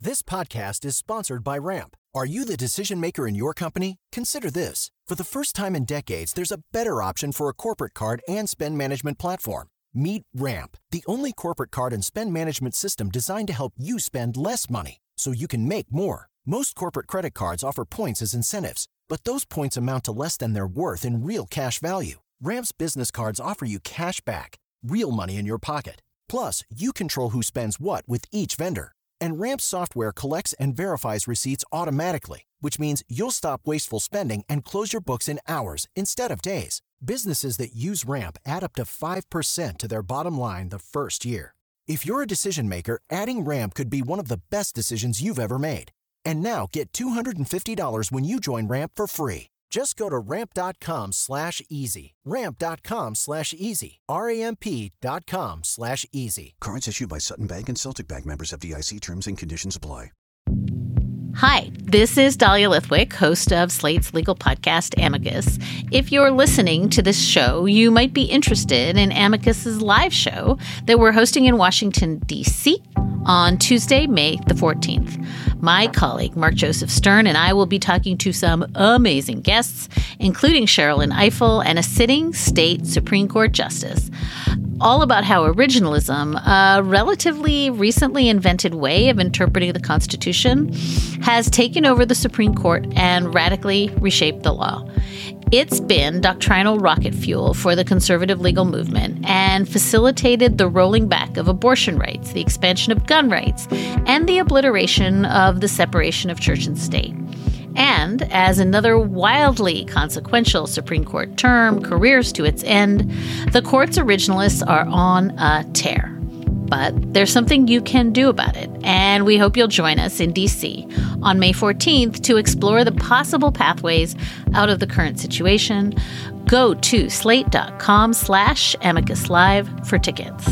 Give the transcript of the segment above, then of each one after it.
This podcast is sponsored by Ramp. Are you the decision maker in your company? Consider this. For the first time in decades, there's a better option for a corporate card and spend management platform. Meet Ramp, the only corporate card and spend management system designed to help you spend less money so you can make more. Most corporate credit cards offer points as incentives, but those points amount to less than their worth in real cash value. Ramp's business cards offer you cash back, real money in your pocket. Plus, you control who spends what with each vendor. And Ramp's software collects and verifies receipts automatically, which means you'll stop wasteful spending and close your books in hours instead of days. Businesses that use Ramp add up to 5% to their bottom line the first year. If you're a decision maker, adding Ramp could be one of the best decisions you've ever made. And now get $250 when you join Ramp for free. Just go to ramp.com/easy. Ramp.com/easy. RAMP.com/easy. Cards issued by Sutton Bank and Celtic Bank, members FDIC. Terms and conditions apply. Hi, this is Dahlia Lithwick, host of Slate's legal podcast, Amicus. If you're listening to this show, you might be interested in Amicus's live show that we're hosting in Washington, D.C. on Tuesday, May the 14th. My colleague, Mark Joseph Stern, and I will be talking to some amazing guests, including Sherrilyn Ifill and a sitting state Supreme Court justice, all about how originalism, a relatively recently invented way of interpreting the Constitution, has taken over the Supreme Court and radically reshaped the law. It's been doctrinal rocket fuel for the conservative legal movement and facilitated the rolling back of abortion rights, the expansion of gun rights, and the obliteration of the separation of church and state. And as another wildly consequential Supreme Court term careers to its end, the court's originalists are on a tear. But there's something you can do about it, and we hope you'll join us in D.C. on May 14th to explore the possible pathways out of the current situation. Go to slate.com/Amicus Live for tickets.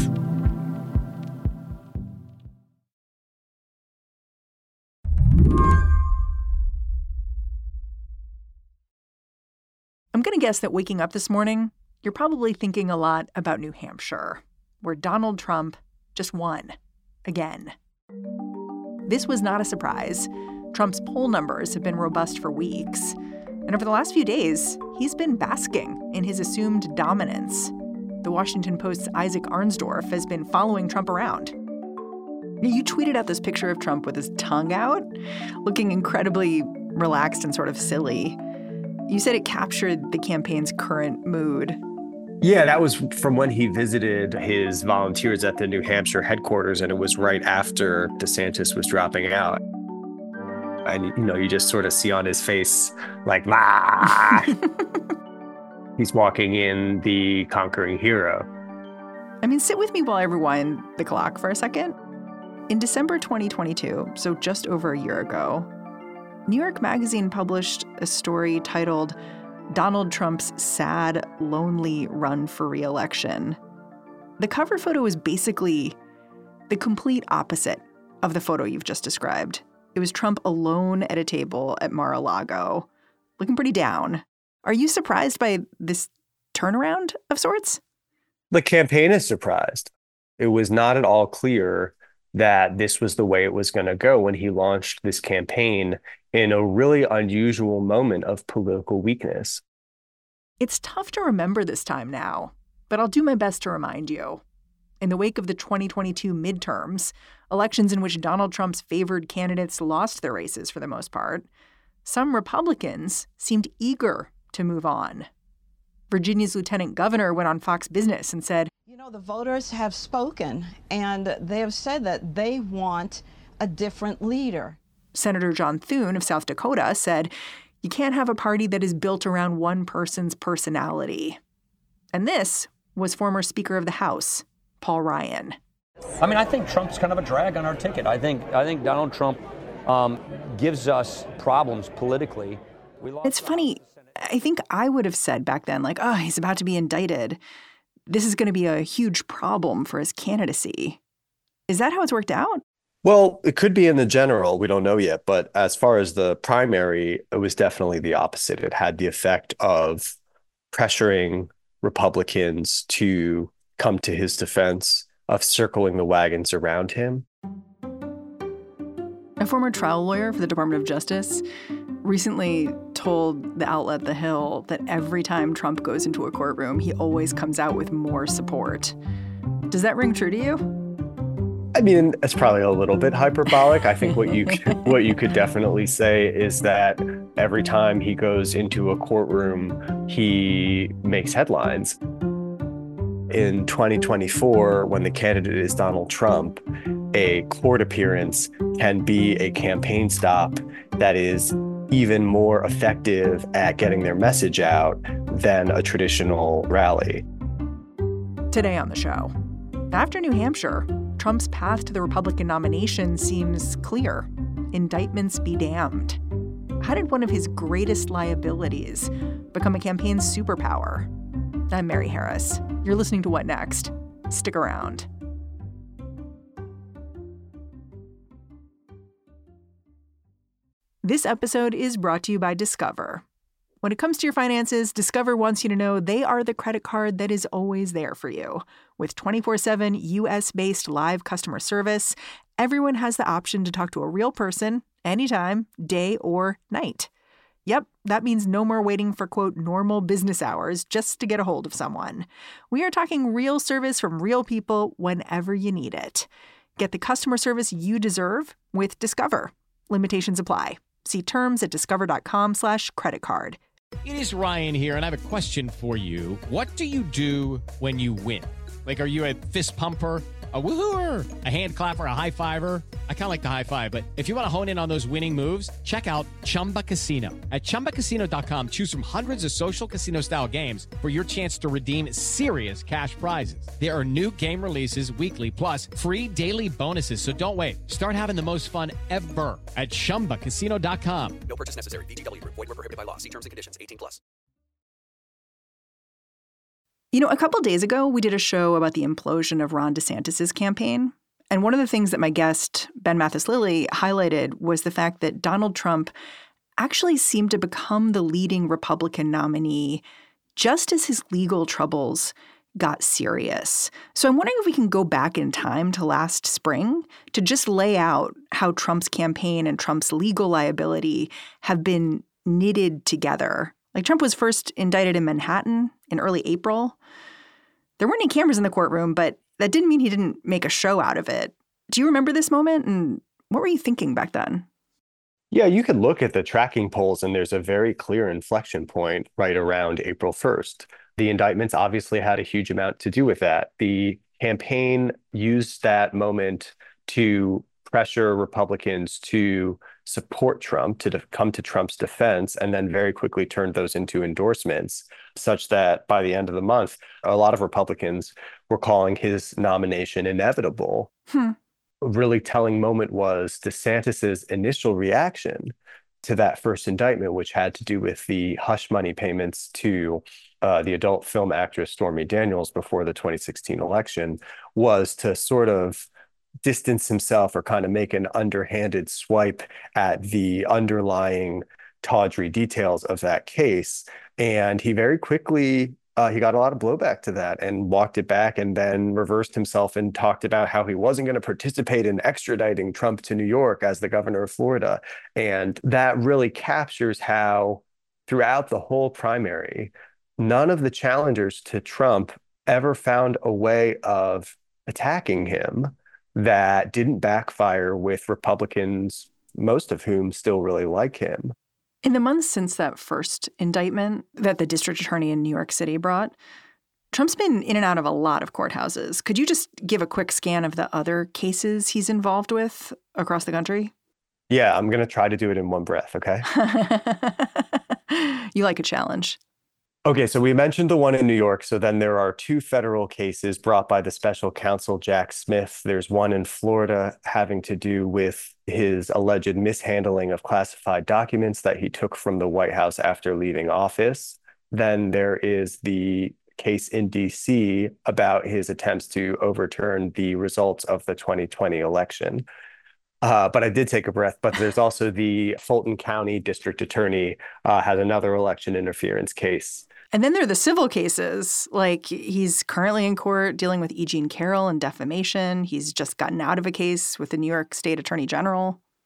I'm going to guess that waking up this morning, you're probably thinking a lot about New Hampshire, where Donald Trump just won again. This was not a surprise. Trump's poll numbers have been robust for weeks. And over the last few days, he's been basking in his assumed dominance. The Washington Post's Isaac Arnsdorf has been following Trump around. You tweeted out this picture of Trump with his tongue out, looking incredibly relaxed and sort of silly. You said it captured the campaign's current mood. Yeah, that was from when he visited his volunteers at the New Hampshire headquarters, and it was right after DeSantis was dropping out. And, you just sort of see on his face, like, ah! He's walking in the conquering hero. I mean, sit with me while I rewind the clock for a second. In December 2022, so just over a year ago, New York Magazine published a story titled Donald Trump's Sad, Lonely Run for Re-Election. The cover photo is basically the complete opposite of the photo you've just described. It was Trump alone at a table at Mar-a-Lago, looking pretty down. Are you surprised by this turnaround of sorts? The campaign is surprised. It was not at all clear that this was the way it was going to go when he launched this campaign in a really unusual moment of political weakness. It's tough to remember this time now, but I'll do my best to remind you. In the wake of the 2022 midterms, elections in which Donald Trump's favored candidates lost their races for the most part, some Republicans seemed eager to move on. Virginia's lieutenant governor went on Fox Business and said, the voters have spoken, and they have said that they want a different leader. Senator John Thune of South Dakota said, you can't have a party that is built around one person's personality. And this was former Speaker of the House, Paul Ryan. I think Trump's kind of a drag on our ticket. I think Donald Trump gives us problems politically. It's funny. I think I would have said back then, like, oh, he's about to be indicted. This is going to be a huge problem for his candidacy. Is that how it's worked out? Well, it could be in the general. We don't know yet. But as far as the primary, it was definitely the opposite. It had the effect of pressuring Republicans to come to his defense, of circling the wagons around him. A former trial lawyer for the Department of Justice recently told the outlet The Hill that every time Trump goes into a courtroom, he always comes out with more support. Does that ring true to you? I mean, it's probably a little bit hyperbolic. I think what you could definitely say is that every time he goes into a courtroom, he makes headlines. In 2024, when the candidate is Donald Trump, a court appearance can be a campaign stop that is even more effective at getting their message out than a traditional rally. Today on the show, after New Hampshire, Trump's path to the Republican nomination seems clear. Indictments be damned. How did one of his greatest liabilities become a campaign superpower? I'm Mary Harris. You're listening to What Next? Stick around. This episode is brought to you by Discover. When it comes to your finances, Discover wants you to know they are the credit card that is always there for you. With 24/7 U.S.-based live customer service, everyone has the option to talk to a real person anytime, day or night. Yep, that means no more waiting for, quote, normal business hours just to get a hold of someone. We are talking real service from real people whenever you need it. Get the customer service you deserve with Discover. Limitations apply. See terms at discover.com/creditcard. It is Ryan here, and I have a question for you. What do you do when you win? Like, are you a fist pumper, a woo-hooer, a hand clapper, a high fiver? I kind of like the high five, but if you want to hone in on those winning moves, check out Chumba Casino. At ChumbaCasino.com, choose from hundreds of social casino-style games for your chance to redeem serious cash prizes. There are new game releases weekly, plus free daily bonuses. So don't wait. Start having the most fun ever at ChumbaCasino.com. No purchase necessary. VGW Group. Void where prohibited by law. See terms and conditions. 18+. You know, a couple days ago, we did a show about the implosion of Ron DeSantis' campaign. And one of the things that my guest, Ben Mathis-Lilley, highlighted was the fact that Donald Trump actually seemed to become the leading Republican nominee just as his legal troubles got serious. So I'm wondering if we can go back in time to last spring to just lay out how Trump's campaign and Trump's legal liability have been knitted together. Like, Trump was first indicted in Manhattan in early April. There weren't any cameras in the courtroom, but that didn't mean he didn't make a show out of it. Do you remember this moment? And what were you thinking back then? Yeah, you could look at the tracking polls, and there's a very clear inflection point right around April 1st. The indictments obviously had a huge amount to do with that. The campaign used that moment to pressure Republicans to support Trump, to come to Trump's defense, and then very quickly turned those into endorsements, such that by the end of the month, a lot of Republicans were calling his nomination inevitable. A really telling moment was DeSantis's initial reaction to that first indictment, which had to do with the hush money payments to the adult film actress Stormy Daniels before the 2016 election, was to sort of distance himself or kind of make an underhanded swipe at the underlying tawdry details of that case. And he very quickly, he got a lot of blowback to that and walked it back, and then reversed himself and talked about how he wasn't going to participate in extraditing Trump to New York as the governor of Florida. And that really captures how throughout the whole primary, none of the challengers to Trump ever found a way of attacking him that didn't backfire with Republicans, most of whom still really like him. In the months since that first indictment that the district attorney in New York City brought, Trump's been in and out of a lot of courthouses. Could you just give a quick scan of the other cases he's involved with across the country? Yeah, I'm going to try to do it in one breath, okay? You like a challenge. Okay, so we mentioned the one in New York. So then there are two federal cases brought by the special counsel, Jack Smith. There's one in Florida having to do with his alleged mishandling of classified documents that he took from the White House after leaving office. Then there is the case in D.C. about his attempts to overturn the results of the 2020 election. But I did take a breath. But there's also the Fulton County District Attorney has another election interference case. And then there are the civil cases. Like, he's currently in court dealing with E. Jean Carroll and defamation. He's just gotten out of a case with the New York State Attorney General.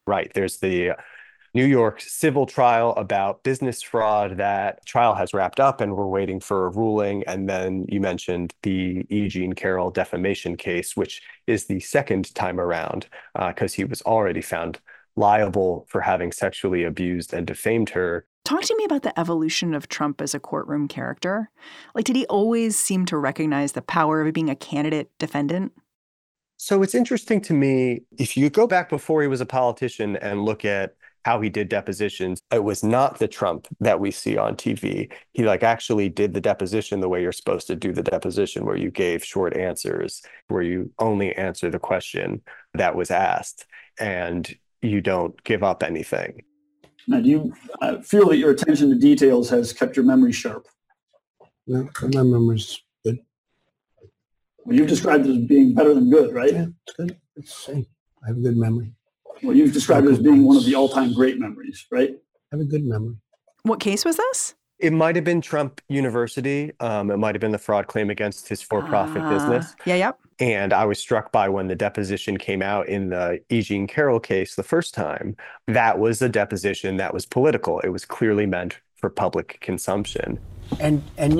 Right. There's the New York civil trial about business fraud. That trial has wrapped up and we're waiting for a ruling. And then you mentioned the E. Jean Carroll defamation case, which is the second time around because he was already found liable for having sexually abused and defamed her. Talk to me about the evolution of Trump as a courtroom character. Like, did he always seem to recognize the power of being a candidate defendant? So it's interesting to me, if you go back before he was a politician and look at how he did depositions, it was not the Trump that we see on TV. He actually did the deposition the way you're supposed to do the deposition, where you gave short answers, where you only answer the question that was asked and you don't give up anything. Now, do you feel that your attention to details has kept your memory sharp? No, my memory's good. Well, you've described it as being better than good, right? Yeah, it's good. I have a good memory. Well, you've described it as being one of the all-time great memories, right? I have a good memory. What case was this? It might have been Trump University. It might have been the fraud claim against his for-profit business. Yep. And I was struck by when the deposition came out in the E. Jean Carroll case the first time, that was a deposition that was political. It was clearly meant for public consumption. And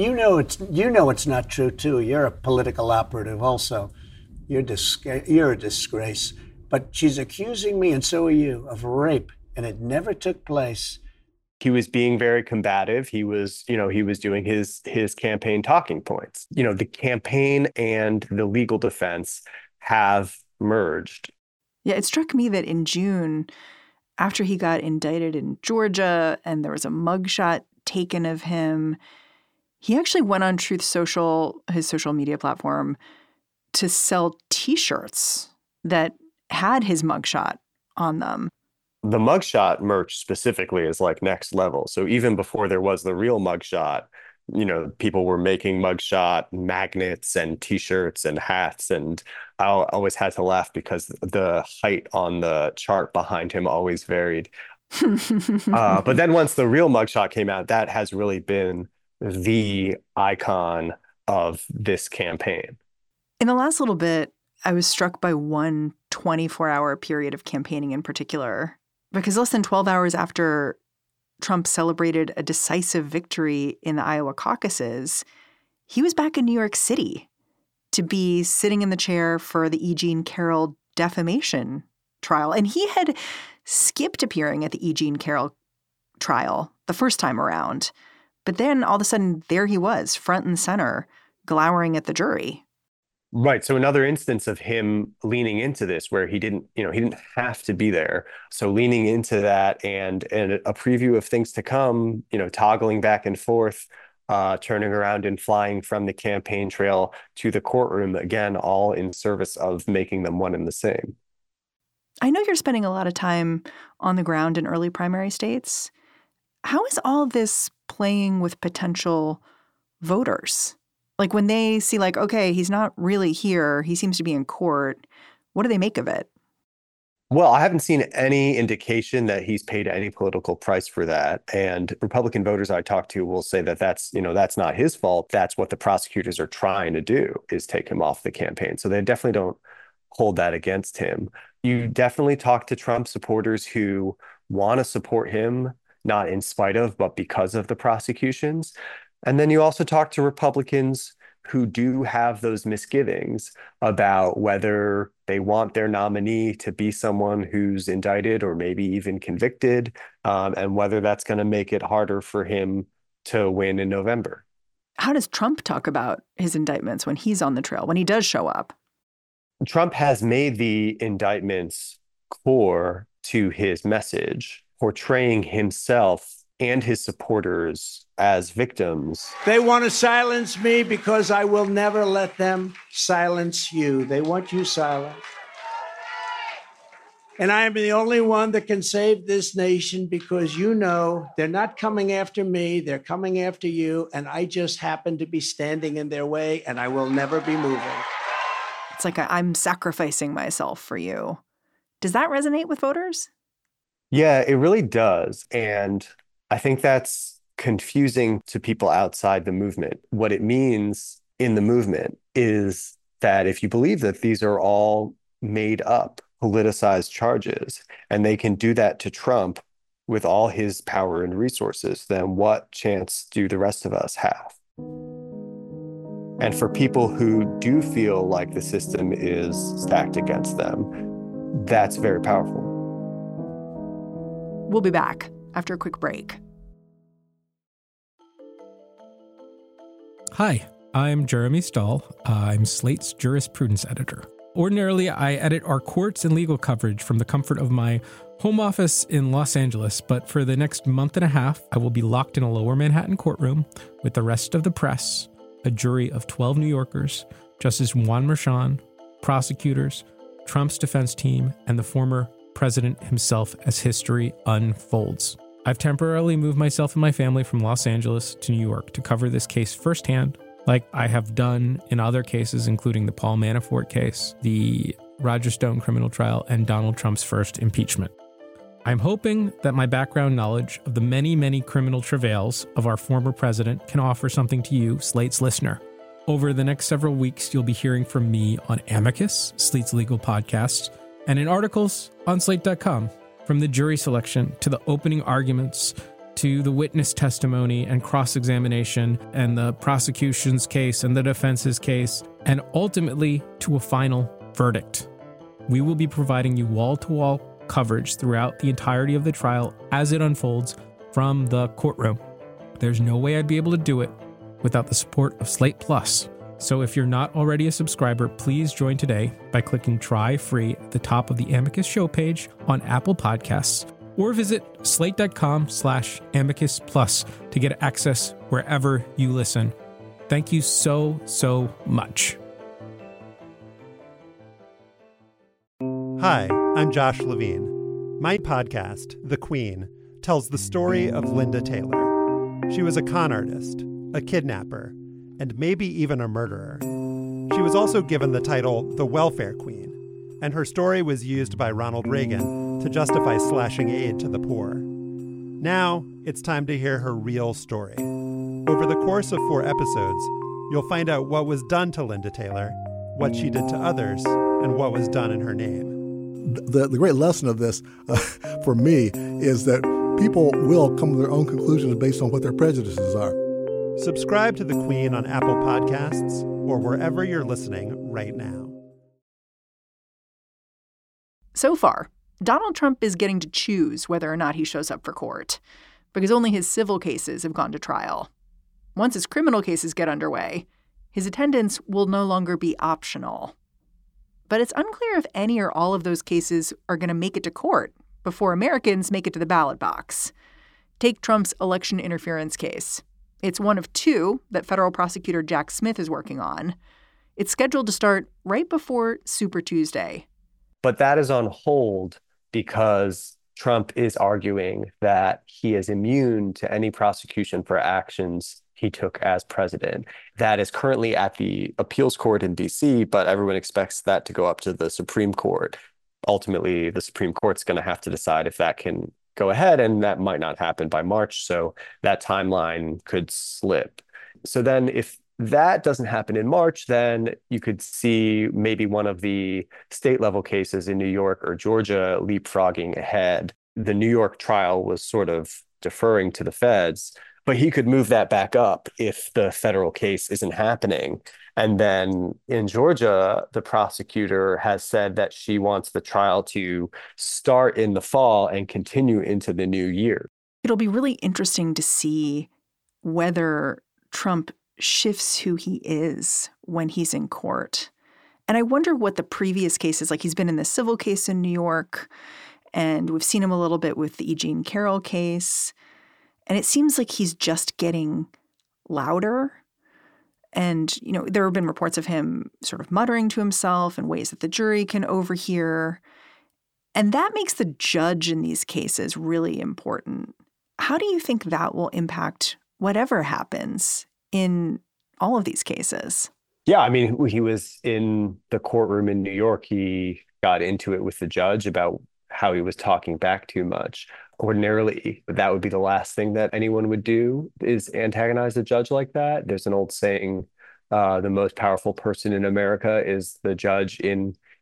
it's not true too. You're a political operative also. You're a disgrace. But she's accusing me, and so are you, of rape, and it never took place. He was being very combative. He was doing his campaign talking points. The campaign and the legal defense have merged. Yeah, it struck me that in June, after he got indicted in Georgia and there was a mugshot taken of him, he actually went on Truth Social, his social media platform, to sell T-shirts that had his mugshot on them. The mugshot merch specifically is next level. So even before there was the real mugshot, people were making mugshot magnets and T-shirts and hats. And I always had to laugh because the height on the chart behind him always varied. But then once the real mugshot came out, that has really been the icon of this campaign. In the last little bit, I was struck by one 24-hour period of campaigning in particular, because less than 12 hours after Trump celebrated a decisive victory in the Iowa caucuses, he was back in New York City to be sitting in the chair for the E. Jean Carroll defamation trial. And he had skipped appearing at the E. Jean Carroll trial the first time around. But then all of a sudden, there he was, front and center, glowering at the jury. Right. So another instance of him leaning into this where he didn't have to be there. So leaning into that and a preview of things to come, toggling back and forth, turning around and flying from the campaign trail to the courtroom, again, all in service of making them one and the same. I know you're spending a lot of time on the ground in early primary states. How is all this playing with potential voters? When they see okay, he's not really here, he seems to be in court, what do they make of it? Well, I haven't seen any indication that he's paid any political price for that. And Republican voters I talk to will say that that's not his fault. That's what the prosecutors are trying to do, is take him off the campaign. So they definitely don't hold that against him. You definitely talk to Trump supporters who want to support him, not in spite of, but because of the prosecutions. And then you also talk to Republicans who do have those misgivings about whether they want their nominee to be someone who's indicted or maybe even convicted, and whether that's going to make it harder for him to win in November. How does Trump talk about his indictments when he's on the trail, when he does show up? Trump has made the indictments core to his message, portraying himself and his supporters as victims. They want to silence me because I will never let them silence you. They want you silent. And I am the only one that can save this nation because they're not coming after me, they're coming after you, and I just happen to be standing in their way, and I will never be moving. It's I'm sacrificing myself for you. Does that resonate with voters? Yeah, it really does. And I think that's confusing to people outside the movement. What it means in the movement is that if you believe that these are all made up politicized charges, and they can do that to Trump with all his power and resources, then what chance do the rest of us have? And for people who do feel like the system is stacked against them, that's very powerful. We'll be back after a quick break. Hi, I'm Jeremy Stahl. I'm Slate's jurisprudence editor. Ordinarily, I edit our courts and legal coverage from the comfort of my home office in Los Angeles, but for the next month and a half, I will be locked in a lower Manhattan courtroom with the rest of the press, a jury of 12 New Yorkers, Justice Juan Merchan, prosecutors, Trump's defense team, and the former president himself as history unfolds. I've temporarily moved myself and my family from Los Angeles to New York to cover this case firsthand, like I have done in other cases, including the Paul Manafort case, the Roger Stone criminal trial, and Donald Trump's first impeachment. I'm hoping that my background knowledge of the many, many criminal travails of our former president can offer something to you, Slate's listener. Over the next several weeks, you'll be hearing from me on Amicus, Slate's legal podcast, and in articles on Slate.com. From the jury selection to the opening arguments to the witness testimony and cross-examination and the prosecution's case and the defense's case, and ultimately to a final verdict. We will be providing you wall-to-wall coverage throughout the entirety of the trial as it unfolds from the courtroom. There's no way I'd be able to do it without the support of Slate Plus. So if you're not already a subscriber, please join today by clicking try free at the top of the Amicus show page on Apple Podcasts, or visit slate.com/Amicus Plus to get access wherever you listen. Thank you so, so much. Hi, I'm Josh Levine. My podcast, The Queen, tells the story of Linda Taylor. She was a con artist, a kidnapper, and maybe even a murderer. She was also given the title the Welfare Queen, and her story was used by Ronald Reagan to justify slashing aid to the poor. Now, it's time to hear her real story. Over the course of 4 episodes, you'll find out what was done to Linda Taylor, what she did to others, and what was done in her name. The great lesson of this, for me, is that people will come to their own conclusions based on what their prejudices are. Subscribe to The Queen on Apple Podcasts or wherever you're listening right now. So far, Donald Trump is getting to choose whether or not he shows up for court, because only his civil cases have gone to trial. Once his criminal cases get underway, his attendance will no longer be optional. But it's unclear if any or all of those cases are going to make it to court before Americans make it to the ballot box. Take Trump's election interference case. It's one of 2 that federal prosecutor Jack Smith is working on. It's scheduled to start right before Super Tuesday. But that is on hold because Trump is arguing that he is immune to any prosecution for actions he took as president. That is currently at the appeals court in D.C., but everyone expects that to go up to the Supreme Court. Ultimately, the Supreme Court's going to have to decide if that can go ahead, and that might not happen by March, so that timeline could slip. So then if that doesn't happen in March, then you could see maybe one of the state level cases in New York or Georgia leapfrogging ahead. The New York trial was sort of deferring to the feds, but he could move that back up if the federal case isn't happening. And then in Georgia, the prosecutor has said that she wants the trial to start in the fall and continue into the new year. It'll be really interesting to see whether Trump shifts who he is when he's in court. And I wonder what the previous cases, like he's been in the civil case in New York, and we've seen him a little bit with the E. Jean Carroll case. And it seems like he's just getting louder. And, you know, there have been reports of him sort of muttering to himself in ways that the jury can overhear. And that makes the judge in these cases really important. How do you think that will impact whatever happens in all of these cases? Yeah, I mean, he was in the courtroom in New York. He got into it with the judge about how he was talking back too much. Ordinarily, that would be the last thing that anyone would do, is antagonize a judge like that. There's an old saying, the most powerful person in America is the judge in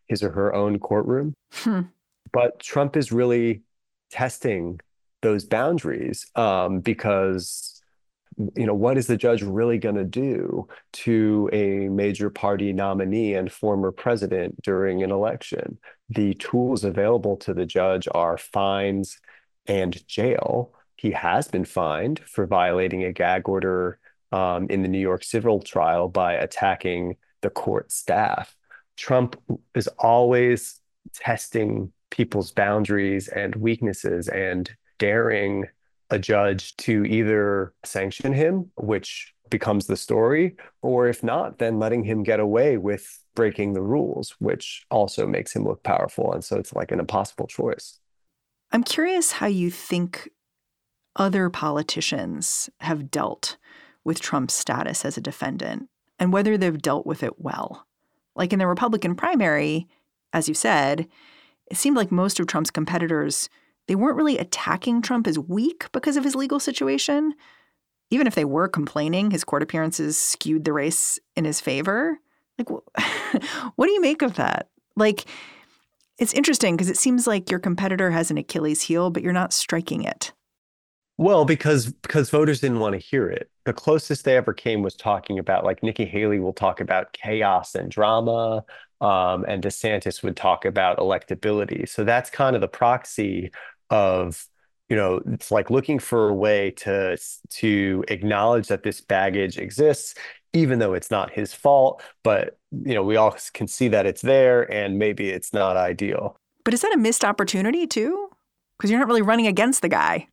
his or her own courtroom. But Trump is really testing those boundaries because, what is the judge really going to do to a major party nominee and former president during an election? The tools available to the judge are fines and jail. He has been fined for violating a gag order in the New York civil trial by attacking the court staff. Trump is always testing people's boundaries and weaknesses and daring a judge to either sanction him, which becomes the story, or if not, then letting him get away with breaking the rules, which also makes him look powerful. And so it's like an impossible choice. I'm curious how you think other politicians have dealt with Trump's status as a defendant and whether they've dealt with it well. Like in the Republican primary, as you said, it seemed like most of Trump's competitors, they weren't really attacking Trump as weak because of his legal situation. Even if they were complaining, his court appearances skewed the race in his favor. Like, what do you make of that? Like, it's interesting because it seems like your competitor has an Achilles heel, but you're not striking it. Well, because voters didn't want to hear it. The closest they ever came was talking about, like, Nikki Haley will talk about chaos and drama, and DeSantis would talk about electability. So that's kind of the proxy of, it's like looking for a way to acknowledge that this baggage exists, even though it's not his fault. But, we all can see that it's there and maybe it's not ideal. But is that a missed opportunity too? Because you're not really running against the guy.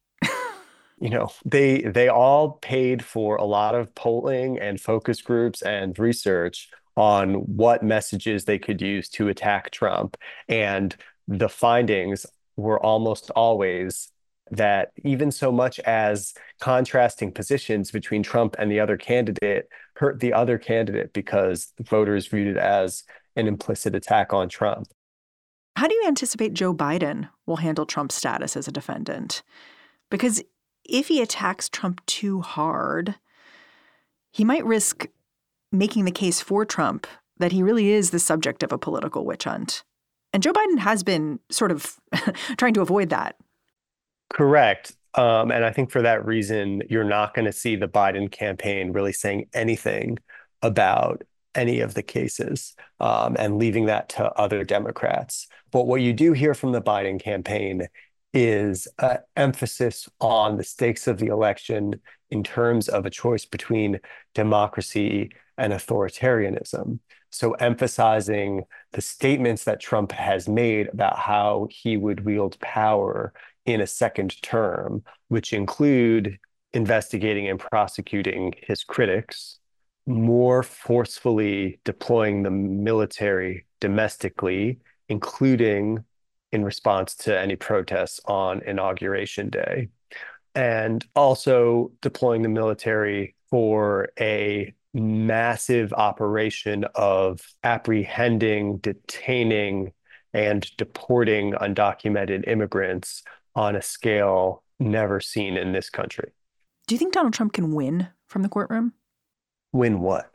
They all paid for a lot of polling and focus groups and research on what messages they could use to attack Trump. And the findings were almost always that even so much as contrasting positions between Trump and the other candidate hurt the other candidate because voters viewed it as an implicit attack on Trump. How do you anticipate Joe Biden will handle Trump's status as a defendant? Because if he attacks Trump too hard, he might risk making the case for Trump that he really is the subject of a political witch hunt. And Joe Biden has been sort of trying to avoid that. Correct. And I think for that reason, you're not going to see the Biden campaign really saying anything about any of the cases and leaving that to other Democrats. But what you do hear from the Biden campaign is emphasis on the stakes of the election in terms of a choice between democracy and authoritarianism. So emphasizing the statements that Trump has made about how he would wield power in a second term, which include investigating and prosecuting his critics, more forcefully deploying the military domestically, including in response to any protests on Inauguration Day, and also deploying the military for a massive operation of apprehending, detaining, and deporting undocumented immigrants on a scale never seen in this country. Do you think Donald Trump can win from the courtroom? Win what?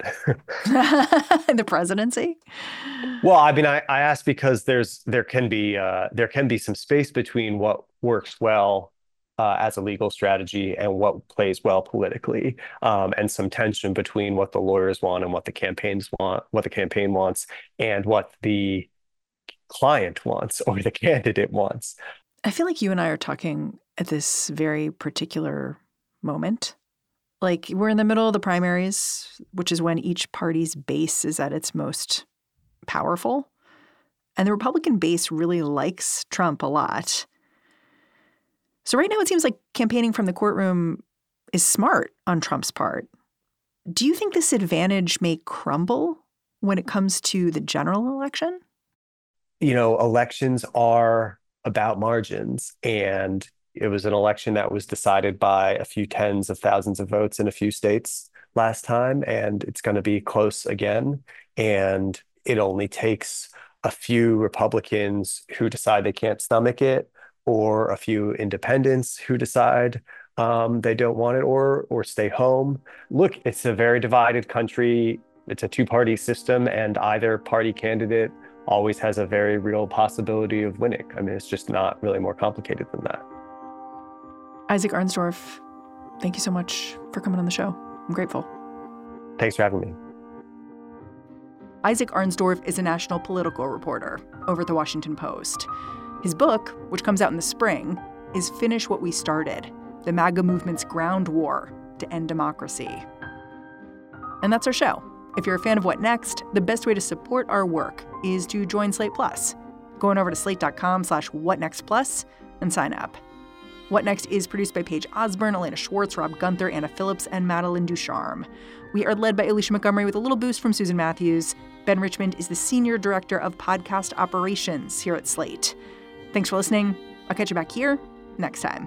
The presidency? Well, I mean, I ask because there can be some space between what works well as a legal strategy and what plays well politically, and some tension between what the lawyers want and what the campaigns want, what the campaign wants, and what the client wants or the candidate wants. I feel like you and I are talking at this very particular moment. Like, we're in the middle of the primaries, which is when each party's base is at its most powerful. And the Republican base really likes Trump a lot. So right now it seems like campaigning from the courtroom is smart on Trump's part. Do you think this advantage may crumble when it comes to the general election? Elections are about margins, and it was an election that was decided by a few tens of thousands of votes in a few states last time, and it's going to be close again. And it only takes a few Republicans who decide they can't stomach it, or a few independents who decide they don't want it or stay home. Look, it's a very divided country. It's a two-party system, and either party candidate always has a very real possibility of winning. I mean, it's just not really more complicated than that. Isaac Arnsdorf, thank you so much for coming on the show. I'm grateful. Thanks for having me. Isaac Arnsdorf is a national political reporter over at The Washington Post. His book, which comes out in the spring, is Finish What We Started, the MAGA movement's ground war to end democracy. And that's our show. If you're a fan of What Next, the best way to support our work is to join Slate Plus. Go on over to slate.com/whatnextplus and sign up. What Next is produced by Paige Osborne, Elena Schwartz, Rob Gunther, Anna Phillips, and Madeline Ducharme. We are led by Alicia Montgomery with a little boost from Susan Matthews. Ben Richmond is the Senior Director of Podcast Operations here at Slate. Thanks for listening. I'll catch you back here next time.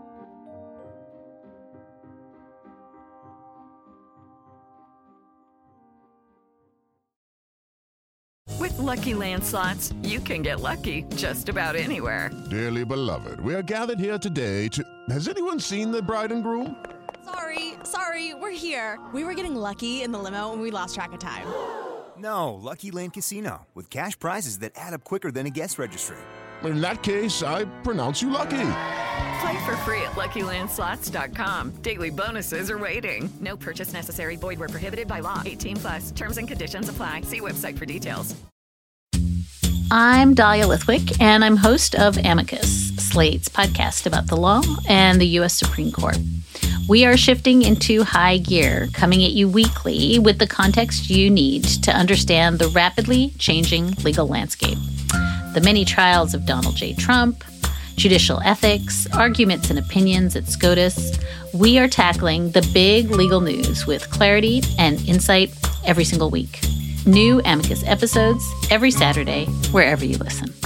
With Lucky Land Slots, you can get lucky just about anywhere. Dearly beloved, we are gathered here today to... Has anyone seen the bride and groom? Sorry, we're here. We were getting lucky in the limo and we lost track of time. No, Lucky Land Casino, with cash prizes that add up quicker than a guest registry. In that case, I pronounce you lucky. Play for free at LuckyLandSlots.com. Daily bonuses are waiting. No purchase necessary. Void where prohibited by law. 18+. Terms and conditions apply. See website for details. I'm Dahlia Lithwick, and I'm host of Amicus, Slate's podcast about the law and the U.S. Supreme Court. We are shifting into high gear, coming at you weekly with the context you need to understand the rapidly changing legal landscape. The many trials of Donald J. Trump, judicial ethics, arguments and opinions at SCOTUS. We are tackling the big legal news with clarity and insight every single week. New Amicus episodes every Saturday, wherever you listen.